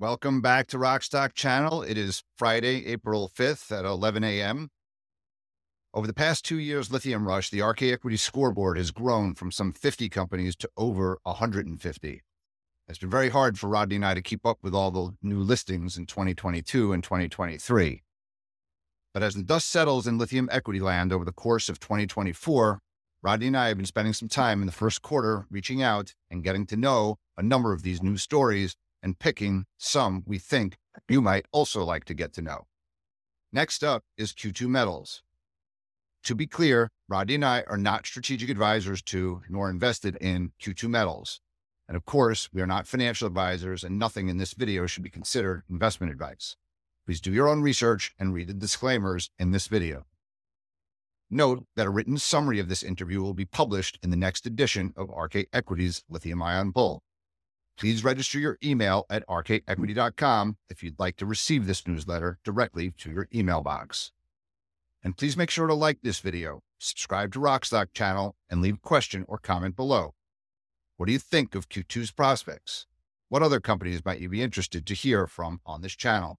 Welcome back to Rockstock Channel. It is Friday, April 5th at 11 a.m. Over the past 2 years lithium rush, the RK Equity scoreboard has grown from some 50 companies to over 150. It's been very hard for Rodney and I to keep up with all the new listings in 2022 and 2023. But as the dust settles in lithium equity land over the course of 2024, Rodney and I have been spending some time in the first quarter reaching out and getting to know a number of these new stories and picking some we think you might also like to get to know. Next up is Q2 Metals. To be clear, Rodney and I are not strategic advisors to, nor invested in Q2 Metals. And of course, we are not financial advisors, and nothing in this video should be considered investment advice. Please do your own research and read the disclaimers in this video. Note that a written summary of this interview will be published in the next edition of RK Equity's Lithium Ion Bull. Please register your email at rkequity.com if you'd like to receive this newsletter directly to your email box. And please make sure to like this video, subscribe to Rockstock Channel, and leave a question or comment below. What do you think of Q2's prospects? What other companies might you be interested to hear from on this channel?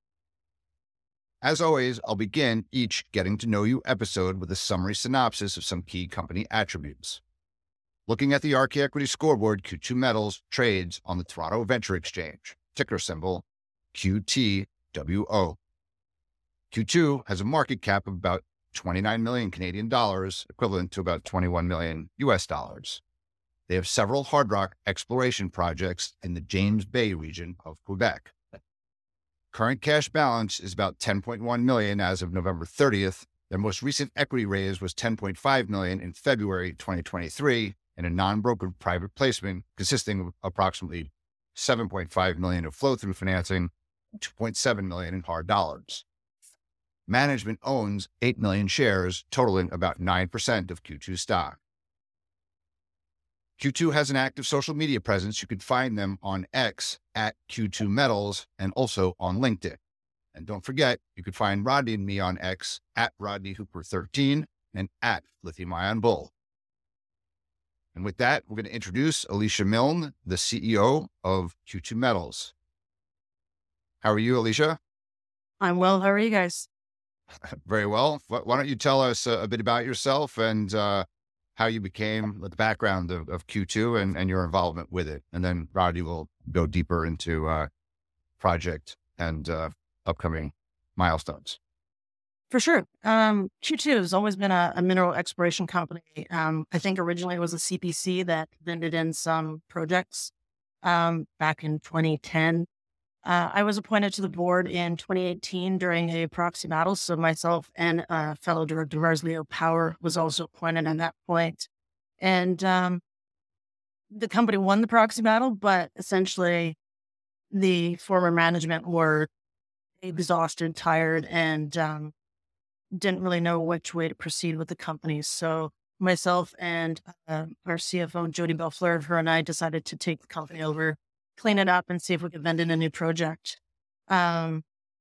As always, I'll begin each Getting to Know You episode with a summary synopsis of some key company attributes. Looking at the RK Equity scoreboard, Q2 Metals trades on the Toronto Venture Exchange, ticker symbol QTWO. Q2 has a market cap of about 29 million Canadian dollars, equivalent to about 21 million US dollars. They have several hard rock exploration projects in the James Bay region of Quebec. Current cash balance is about 10.1 million as of November 30th. Their most recent equity raise was 10.5 million in February 2023 in a non-brokered private placement consisting of approximately 7.5 million of flow-through financing and 2.7 million in hard dollars. Management owns 8 million shares, totaling about 9% of Q2 stock. Q2 has an active social media presence. You can find them on X at Q2 Metals and also on LinkedIn. And don't forget, you can find Rodney and me on X at Rodney Hooper 13 and at Lithium Ion Bull. And with that, we're going to introduce Alicia Milne, the CEO of Q2 Metals. How are you, Alicia? I'm well. How are you guys? Very well. Why don't you tell us a bit about yourself and how you became the background of Q2 and your involvement with it. And then Rodney will go deeper into project and upcoming milestones. For sure. Q2 has always been a mineral exploration company. I think originally it was a CPC that vended in some projects back in 2010. I was appointed to the board in 2018 during a proxy battle. So myself and fellow director Leo Power was also appointed at that point. And the company won the proxy battle, but essentially the former management were exhausted, tired, and didn't really know which way to proceed with the company. So myself and our CFO, Jody Belfleur, her and I decided to take the company over, clean it up, and see if we could vend in a new project. In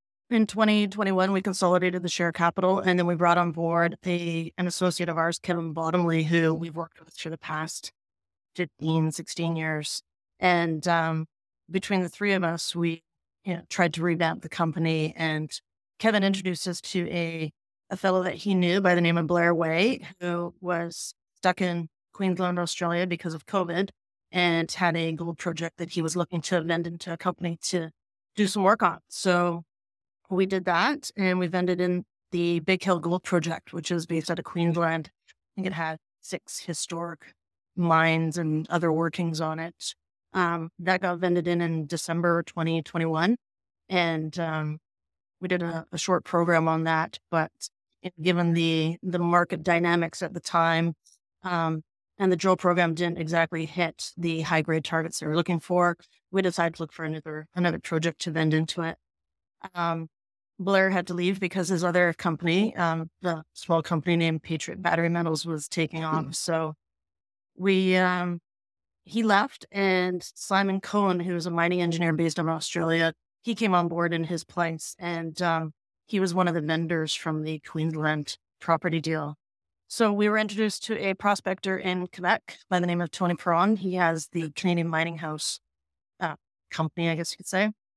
2021, we consolidated the share capital, and then we brought on board an associate of ours, Kevin Bottomley, who we've worked with for the past 15, 16 years. And between the three of us, we tried to revamp the company. And Kevin introduced us to a fellow that he knew by the name of Blair Way, who was stuck in Queensland, Australia because of COVID, and had a gold project that he was looking to vend into a company to do some work on. So we did that, and we vended in the Big Hill Gold Project, which is based out of Queensland. I think it had 6 historic mines and other workings on it. That got vended in December 2021. And we did a short program on that, but given the market dynamics at the time, and the drill program didn't exactly hit the high grade targets they were looking for, we decided to look for another project to vend into it. Blair had to leave because his other company, the small company named Patriot Battery Metals, was taking off. So he left, and Simon Cohen, who was a mining engineer based in Australia, he came on board in his place, and he was one of the vendors from the Queensland property deal. So we were introduced to a prospector in Quebec by the name of Tony Perron. He has the Canadian Mining House company, I guess you could say.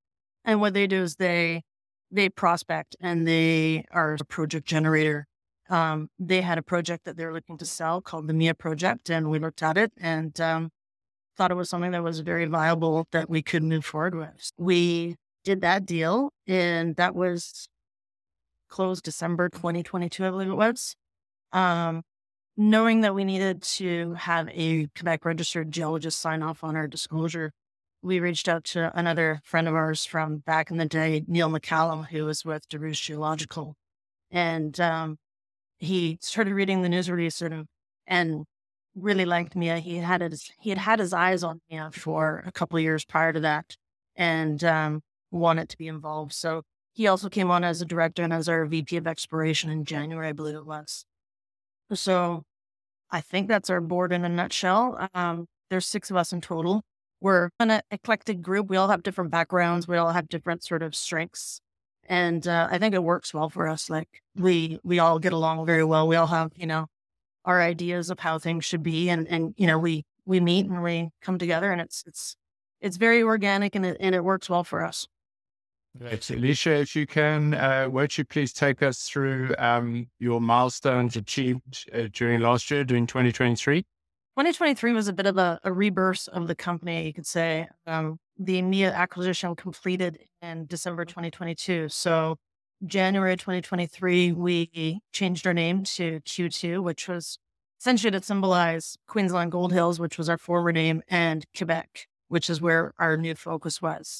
And what they do is they prospect, and they are a project generator. They had a project that they're looking to sell called the Mia project, and we looked at it and thought it was something that was very viable that we could move forward with. We did that deal, and that was closed December 2022, I believe it was. Knowing that we needed to have a Quebec registered geologist sign off on our disclosure, we reached out to another friend of ours from back in the day, Neil McCallum, who was with DeRouche Geological. And he started reading the news release and really liked Mia. He had his eyes on Mia for a couple of years prior to that, and wanted to be involved. So he also came on as a director and as our VP of exploration in January, I believe it was. So I think that's our board in a nutshell. There's 6 of us in total. We're an eclectic group. We all have different backgrounds. We all have different sort of strengths. And I think it works well for us. Like we all get along very well. We all have, our ideas of how things should be. And we meet and we come together, and it's very organic, and it works well for us. Right. Alicia, if you can, won't you please take us through your milestones achieved during last year, during 2023? 2023 was a bit of a rebirth of the company, you could say. The Mia acquisition completed in December 2022. So January 2023, we changed our name to Q2, which was essentially to symbolize Queensland Gold Hills, which was our former name, and Quebec, which is where our new focus was.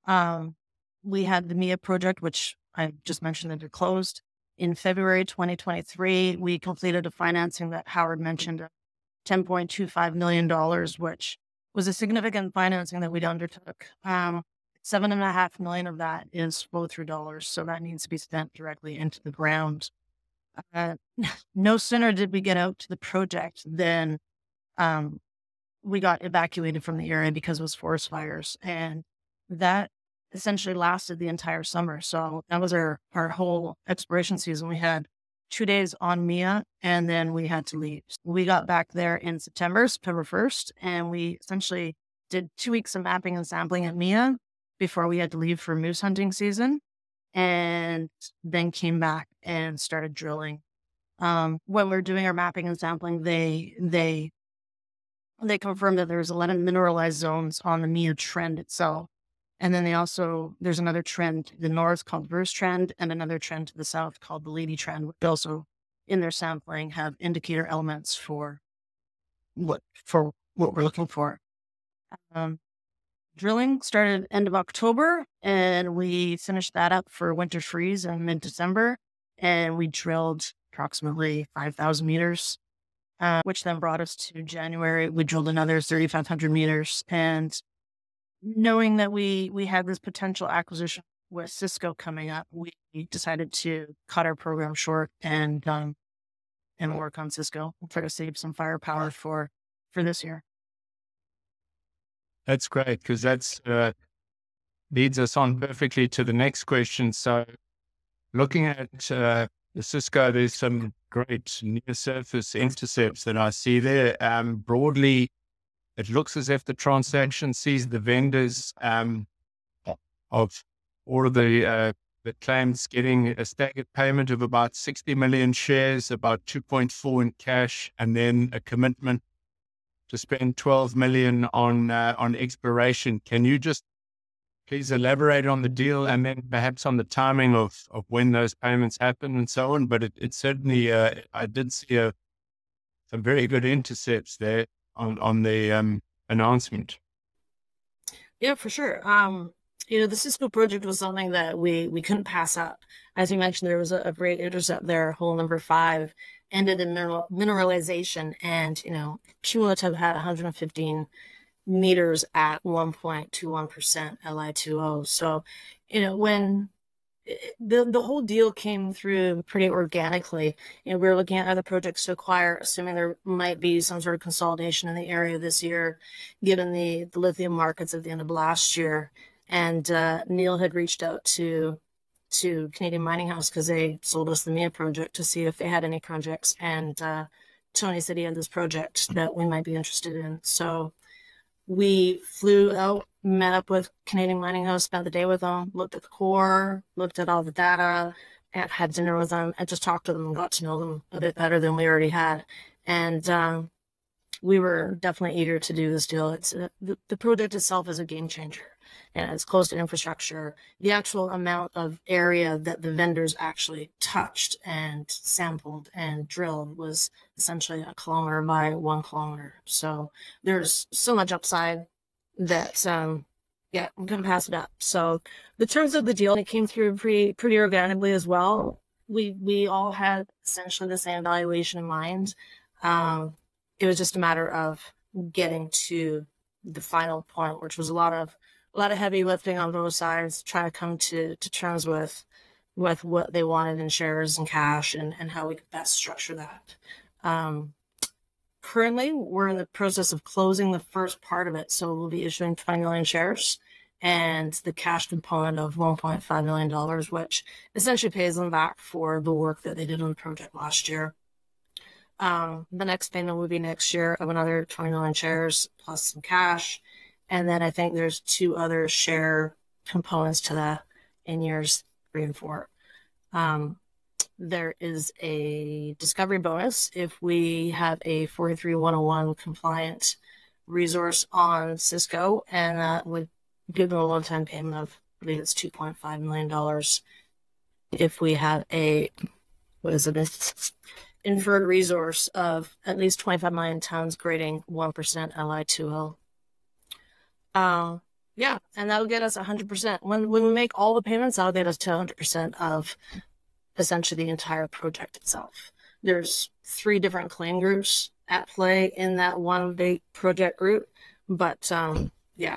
We had the Mia project, which I just mentioned that it closed. In February 2023, we completed a financing that Howard mentioned, $10.25 million, which was a significant financing that we'd undertook. $7.5 million of that is flow-through dollars, so that needs to be spent directly into the ground. No sooner did we get out to the project than we got evacuated from the area because it was forest fires, and that essentially lasted the entire summer. So that was our whole exploration season. We had 2 days on Mia, and then we had to leave. We got back there in September 1st, and we essentially did 2 weeks of mapping and sampling at Mia before we had to leave for moose hunting season, and then came back and started drilling. When we were doing our mapping and sampling, they confirmed that there's 11 mineralized zones on the Mia trend itself. And then there's another trend to the north called Bruce Trend, and another trend to the south called the Lady Trend, which also in their sampling have indicator elements for what we're looking for. Drilling started end of October, and we finished that up for winter freeze in mid-December, and we drilled approximately 5,000 meters, which then brought us to January. We drilled another 3,500 meters, and knowing that we had this potential acquisition with Cisco coming up, we decided to cut our program short and work on Cisco and try to save some firepower for this year. That's great, because that's leads us on perfectly to the next question. So looking at the Cisco, there's some great near surface intercepts that I see there. Broadly, it looks as if the transaction sees the vendors of all of the claims getting a staggered payment of about 60 million shares, about 2.4 in cash, and then a commitment to spend 12 million on exploration. Can you just please elaborate on the deal, and then perhaps on the timing of when those payments happen and so on? But it certainly, I did see some very good intercepts there on the announcement. Yeah, for sure. The Cisco project was something that we couldn't pass up. As you mentioned, there was a great intercept there, hole number 5, ended in mineralization, and, cumulative had 115 meters at 1.21% Li2O. So, when the whole deal came through pretty organically. We were looking at other projects to acquire, assuming there might be some sort of consolidation in the area this year, given the lithium markets at the end of last year. And Neil had reached out to Canadian Mining House because they sold us the Mia project to see if they had any projects. And Tony said he had this project that we might be interested in. So We flew out, met up with Canadian Mining House, spent the day with them, looked at the core, looked at all the data, and had dinner with them, and just talked to them and got to know them a bit better than we already had. And we were definitely eager to do this deal. It's the project itself is a game changer, and it's close to infrastructure. The actual amount of area that the vendors actually touched and sampled and drilled was essentially 1 kilometer by 1 kilometer. So there's so much upside that yeah, I'm gonna pass it up. So the terms of the deal, it came through pretty organically as well. We all had essentially the same valuation in mind. It was just a matter of getting to the final point, which was a lot of heavy lifting on both sides, trying to come to terms with what they wanted in shares and cash and how we could best structure that. Currently, we're in the process of closing the first part of it. So we'll be issuing 20 million shares and the cash component of $1.5 million, which essentially pays them back for the work that they did on the project last year. The next payment will be next year of another 20 million shares plus some cash. And then I think there's 2 other share components to that in years 3 and 4. There is a discovery bonus if we have a 43101 compliant resource on Cisco, and that would give them a one-time payment of, I believe it's $2.5 million if we have a, inferred resource of at least 25 million tons grading 1% Li2O. Yeah, and that'll get us 100%. When we make all the payments, that'll get us to 100% of essentially the entire project itself. There's 3 different claim groups at play in that one big project group, but yeah,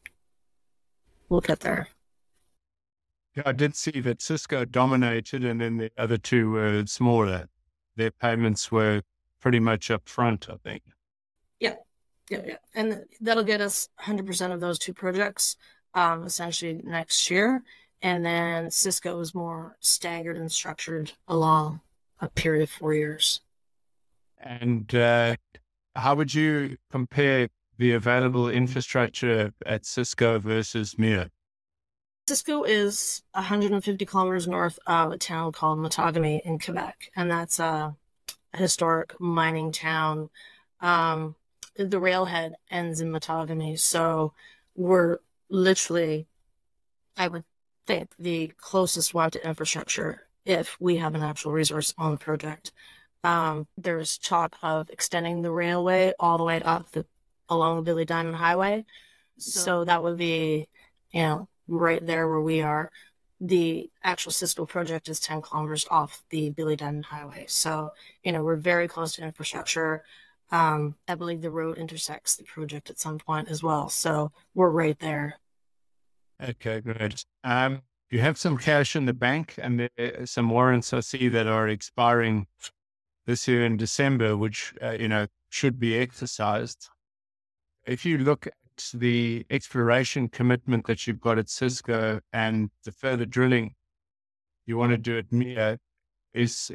we'll get there. Yeah, I did see that Cisco dominated, and then the other 2 were smaller. Their payments were pretty much up front, I think. Yeah. And that'll get us 100% of those 2 projects, essentially next year. And then Cisco is more staggered and structured along a period of 4 years. And how would you compare the available infrastructure at Cisco versus Mia? Cisco is 150 kilometers north of a town called Matagami in Quebec, and that's a historic mining town. The railhead ends in Matagami, so we're literally, I would think, the closest one to infrastructure if we have an actual resource on the project. There's talk of extending the railway all the way up along the Billy Diamond Highway, so that would be, right there where we are. The actual Cisco project is 10 kilometers off the Billy Diamond Highway. So, we're very close to infrastructure. I believe the road intersects the project at some point as well. So we're right there. Okay, good. You have some cash in the bank, and there are some warrants I see that are expiring this year in December, which, should be exercised. If you look the exploration commitment that you've got at Cisco and the further drilling you want to do at Mia, is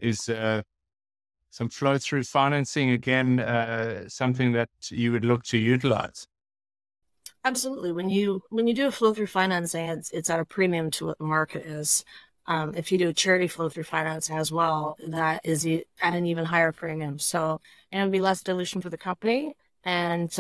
some flow through financing again something that you would look to utilize? Absolutely. When you do a flow through financing, it's at a premium to what the market is. If you do a charity flow through financing as well, that is at an even higher premium. So it'll be less dilution for the company, and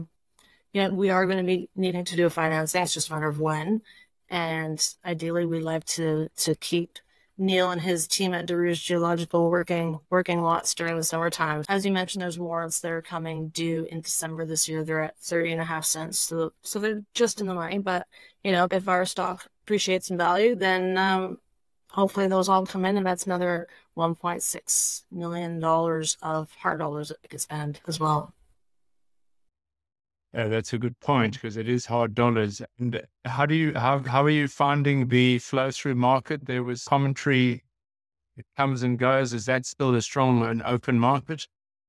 we are going to be needing to do a financing. It's just a matter of when. And ideally, we'd like to keep Neil and his team at DeRouge Geological working lots during the summertime. As you mentioned, there's warrants that are coming due in December this year. They're at 30.5 cents. So they're just in the money. But, if our stock appreciates in value, then hopefully those all come in. And that's another $1.6 million of hard dollars that we could spend as well. That's a good point, because it is hard dollars. And how are you finding the flow through market? There was commentary, it comes and goes. Is that still a strong and open market?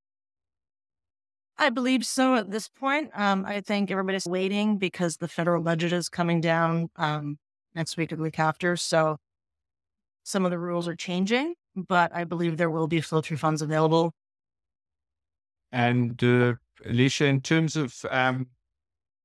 I believe so at this point. I think everybody's waiting because the federal budget is coming down next week or the week after. So some of the rules are changing, but I believe there will be flow through funds available. And Alicia, in terms of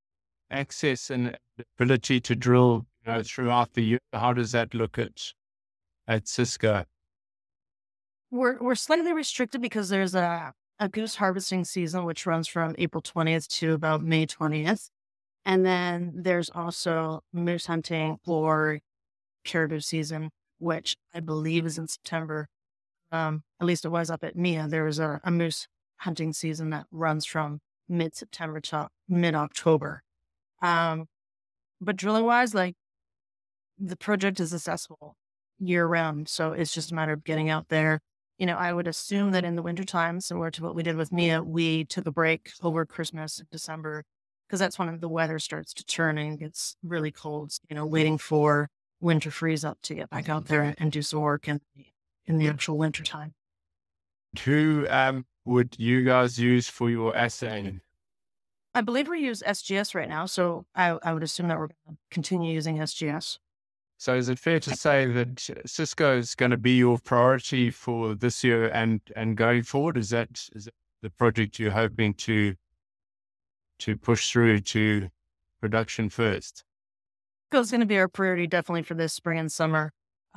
access and ability to drill, throughout the year? How does that look at Cisco? We're slightly restricted because there's a goose harvesting season, which runs from April 20th to about May 20th. And then there's also moose hunting or caribou season, which I believe is in September. At least it was up at Mia. There was a moose hunting season that runs from mid-September to mid-October. But drilling wise, like, the project is accessible year round. So it's just a matter of getting out there. I would assume that in the wintertime, similar to what we did with Mia, we took a break over Christmas and December, because that's when the weather starts to turn and it gets really cold, waiting for winter freeze up to get back out there and do some work in the actual winter time. Who would you guys use for your assaying? I believe we use SGS right now, so I would assume that we're going to continue using SGS. So is it fair to say that Cisco is going to be your priority for this year and going forward? Is that the project you're hoping to push through to production first? It's going to be our priority definitely for this spring and summer.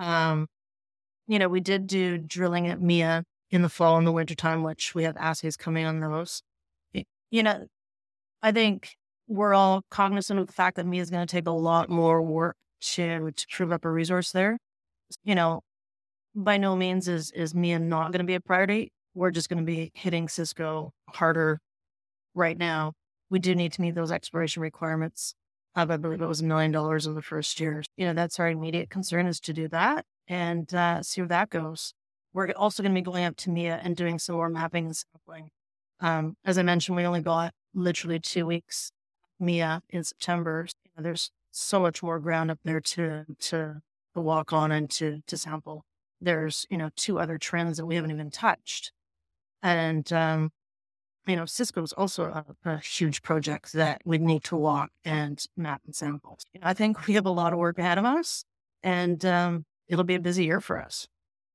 We did do drilling at Mia in the fall and the wintertime, which we have assays coming on those. I think we're all cognizant of the fact that Mia is going to take a lot more work to prove up a resource there. By no means is Mia not going to be a priority. We're just going to be hitting Cisco harder right now. We do need to meet those exploration requirements. I believe it was $1 million in the first year. That's our immediate concern, is to do that and see where that goes. We're also going to be going up to Mia and doing some more mapping and sampling. As I mentioned, we only got literally 2 weeks Mia in September. There's so much more ground up there to walk on and to sample. There's 2 other trends that we haven't even touched, and Cisco is also a huge project that we need to walk and map and sample. I think we have a lot of work ahead of us, and it'll be a busy year for us.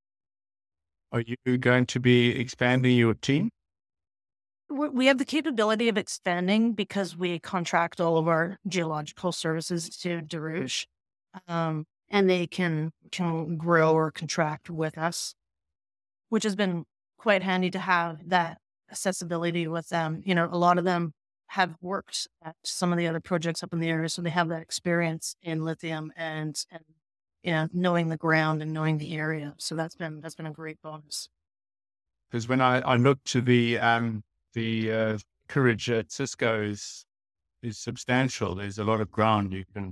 Are you going to be expanding your team? We have the capability of expanding because we contract all of our geological services to DeRouche, and they can grow or contract with us, which has been quite handy to have that accessibility with them. A lot of them have worked at some of the other projects up in the area, so they have that experience in lithium and knowing the ground and knowing the area. So that's been a great bonus. Because when I look to the courage at Cisco is substantial. There's a lot of ground you can.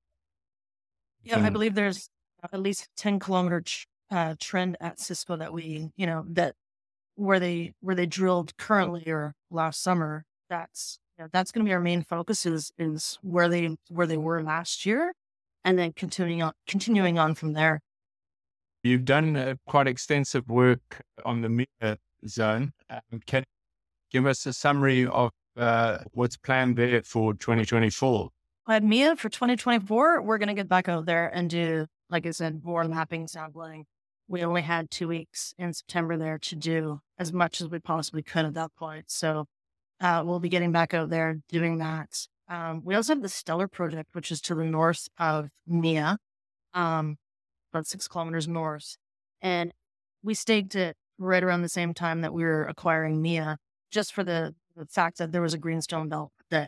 Yeah, I believe there's at least 10-kilometer trend at Cisco that we, that where they drilled currently or last summer. That's going to be our main focus is where they were last year, and then continuing on from there. You've done quite extensive work on the Mia zone. Can you give us a summary of what's planned there for 2024? At Mia for 2024, we're going to get back out there and do, like I said, more mapping, sampling. We only had 2 weeks in September there to do as much as we possibly could at that point. So we'll be getting back out there doing that. We also have the Stellar project, which is to the north of Mia, about 6 kilometers north. And we staked it right around the same time that we were acquiring Mia, just for the fact that there was a greenstone belt that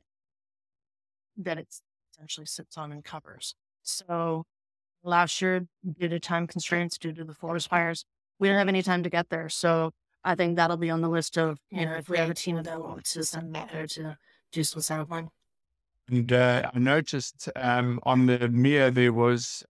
it essentially sits on and covers. So last year, due to time constraints, due to the forest fires, we didn't have any time to get there. So I think that'll be on the list of, if we have a team that wants to send out there to do some sampling. And I noticed on the Mia there was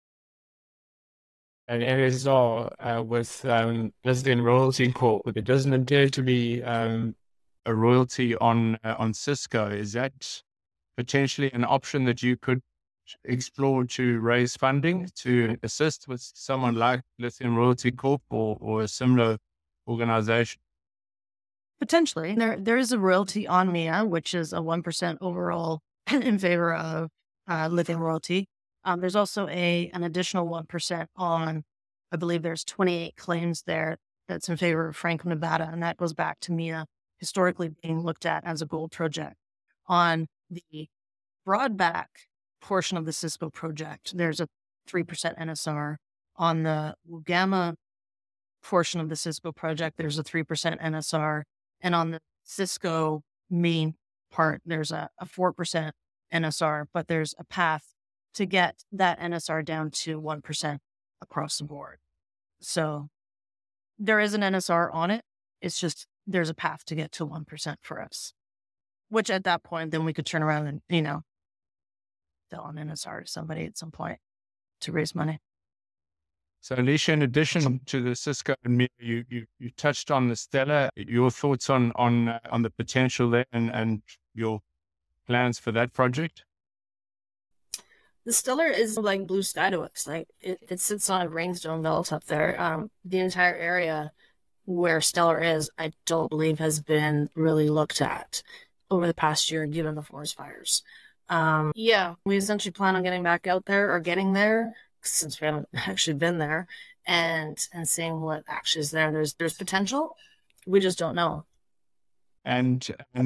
an NSR with Lithium Royalty Corp, but it doesn't appear to be a royalty on Cisco. Is that potentially an option that you could explore to raise funding to assist with someone like Lithium Royalty Corp or a similar organization? Potentially. There is a royalty on Mia, which is a 1% overall in favor of Lithium Royalty. There's also an additional 1% on, I believe there's 28 claims there that's in favor of Franco-Nevada, and that goes back to Mia historically being looked at as a gold project. On the Broadback portion of the Cisco project, there's a 3% NSR. On the Wugama portion of the Cisco project, there's a 3% NSR. And on the Cisco main part, there's a 4% NSR, but there's a path to get that NSR down to 1% across the board. So there is an NSR on it. It's just there's a path to get to 1% for us, which at that point, then we could turn around and, sell an NSR to somebody at some point to raise money. So, Alicia, in addition to the Cisco and Mia, you touched on the Stellar. Your thoughts on the potential there and your plans for that project? The Stellar is like blue sky to us. Like it sits on a rainstone belt up there. The entire area where Stellar is, I don't believe has been really looked at over the past year, given the forest fires. We essentially plan on getting back out there or getting there, since we haven't actually been there, and seeing what actually is there. There's potential. We just don't know. And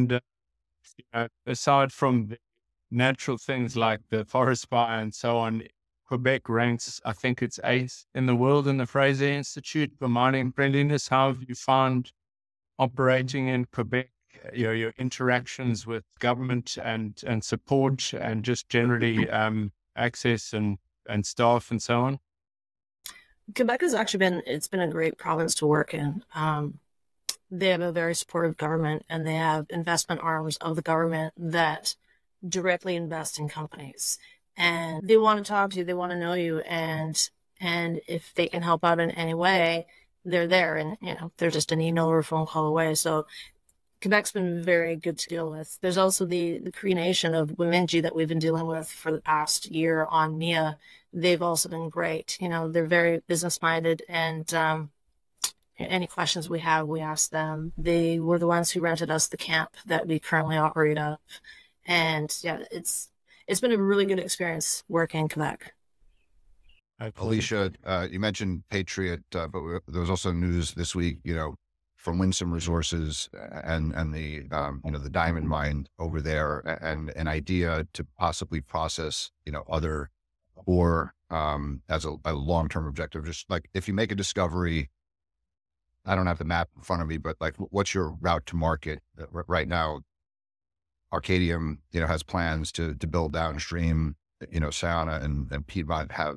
aside from the natural things like the forest fire and so on, Quebec ranks, I think it's 8th in the world in the Fraser Institute for mining friendliness. How have you found operating in Quebec, your interactions with government and support and just generally access and staff and so on? Quebec has actually been a great province to work in. They have a very supportive government, and they have investment arms of the government that directly invest in companies. And they want to talk to you, they want to know you, and if they can help out in any way, they're there. And they're just an email or a phone call away. So Quebec's been very good to deal with. There's also the Cree Nation of Bemidji that we've been dealing with for the past year on MIA. They've also been great. They're very business-minded, and any questions we have, we ask them. They were the ones who rented us the camp that we currently operate out of. And it's been a really good experience working in Quebec. Alicia, you mentioned Patriot, but there was also news this week, from Winsome Resources and the the diamond mine over there, and an idea to possibly process other ore as a long-term objective. Just like if you make a discovery, I don't have the map in front of me, but like what's your route to market right now? Arcadium has plans to build downstream. Sayona and Piedmont have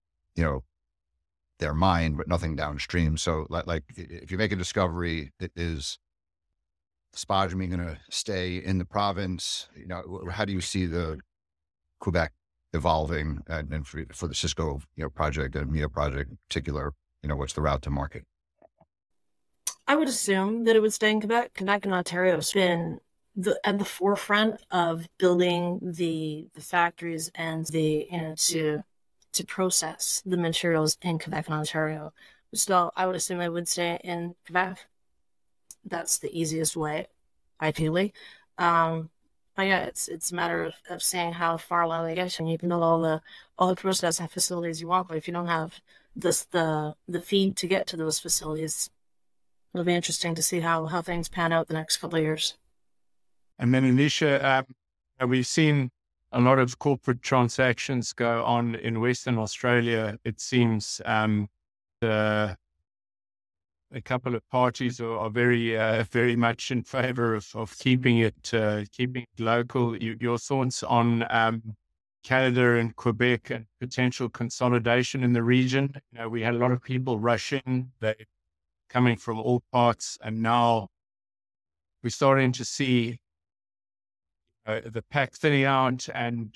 their mine, but nothing downstream. So like if you make a discovery, is spodumene going to stay in the province? How do you see the Quebec evolving, and for the Cisco project and MIA project in particular, what's the route to market? I would assume that it would stay in Quebec. Quebec and Ontario have been at the forefront of building the factories and to process the materials in Quebec and Ontario. So I would assume I would stay in Quebec. That's the easiest way, ideally. But yeah, it's a matter of seeing how far along they get, and you can build all the processing facilities you want. But if you don't have the feed to get to those facilities, it'll be interesting to see how things pan out the next couple of years. And then, Alicia, we've seen a lot of corporate transactions go on in Western Australia. It seems a couple of parties are very much in favor of keeping it local. Your thoughts on Canada and Quebec and potential consolidation in the region? We had a lot of people rushing. They're coming from all parts, and now we're starting to see the pack thinning out, and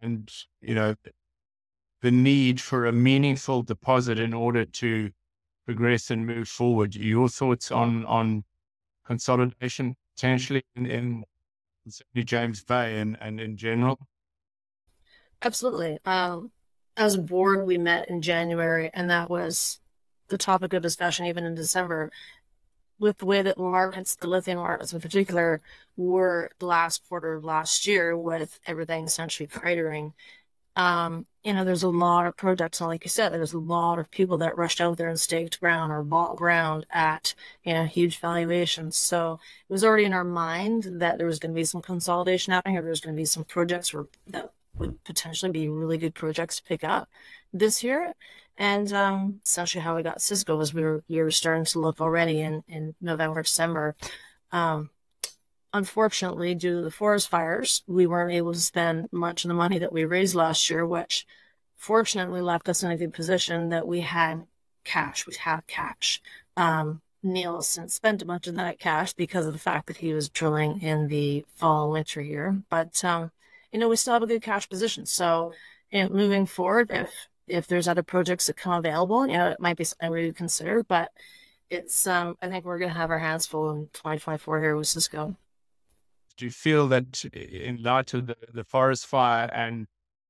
the need for a meaningful deposit in order to progress and move forward. Your thoughts on consolidation potentially in certainly James Bay and in general? Absolutely. As a board, we met in January, and that was the topic of discussion even in December. With the way that markets, the lithium markets in particular, were the last quarter of last year, with everything essentially cratering, There's a lot of projects, and like you said, there's a lot of people that rushed out there and staked ground or bought ground at, huge valuations. So it was already in our mind that there was going to be some consolidation happening, or there was going to be some projects that would potentially be really good projects to pick up this year. And essentially how we got Cisco was we were starting to look already in November, December. Unfortunately, due to the forest fires, we weren't able to spend much of the money that we raised last year, which fortunately left us in a good position that we had cash. We have cash. Neil has since spent a bunch of that cash because of the fact that he was drilling in the fall, winter here. But, we still have a good cash position. So, moving forward, if there's other projects that come available, it might be something we would consider. But it's, I think we're going to have our hands full in 2024 here with Cisco. Do you feel that in light of the forest fire and,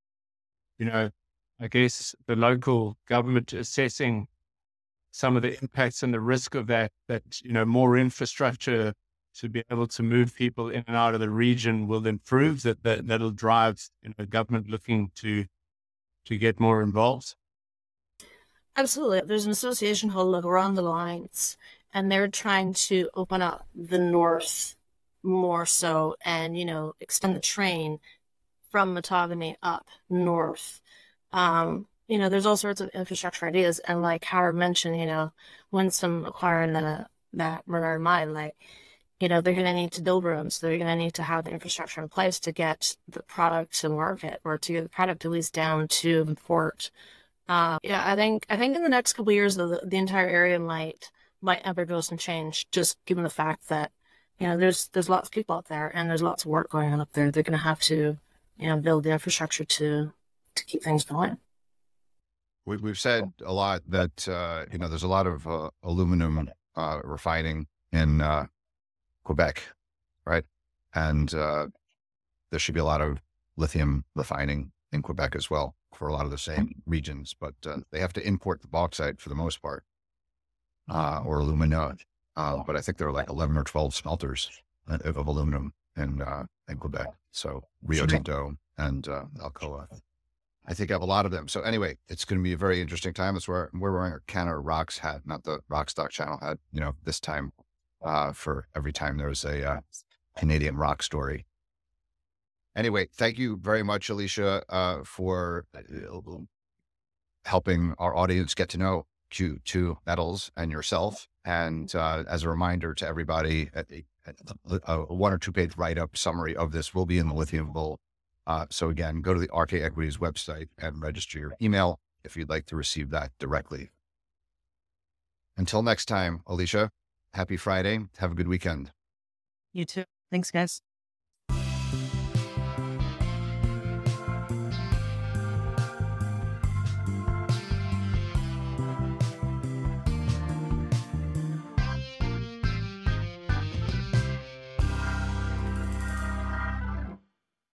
I guess the local government assessing some of the impacts and the risk of that, more infrastructure to be able to move people in and out of the region will improve, that'll drive, government looking to get more involved? Absolutely. There's an association called Look Around the Lines, and they're trying to open up the north more so and, extend the train from Matagami up north. There's all sorts of infrastructure ideas. And like Howard mentioned, Winsome acquiring that Renard mine, they're going to need to build rooms. They're going to need to have the infrastructure in place to get the product to market or to get the product at least down to the port. I think in the next couple of years, the entire area might undergo some change, just given the fact that there's lots of people out there and there's lots of work going on up there. They're going to have to, build the infrastructure to keep things going. We've said a lot that, there's a lot of aluminum refining in Quebec, right? And there should be a lot of lithium refining in Quebec as well for a lot of the same regions, but they have to import the bauxite for the most part, or alumina. But I think there are like 11 or 12 smelters of aluminum in Quebec. So Rio Tinto and Alcoa, I think I have a lot of them. So anyway, it's going to be a very interesting time. That's where we're wearing our Canada Rocks hat, not the Rockstock channel hat, this time for every time there's a Canadian rock story. Anyway, thank you very much, Alicia, for helping our audience get to know Q2 Metals and yourself. And as a reminder to everybody, a 1 or 2 page write-up summary of this will be in the Lithium Bull. So again, go to the RK Equities website and register your email if you'd like to receive that directly. Until next time, Alicia, happy Friday. Have a good weekend. You too. Thanks, guys.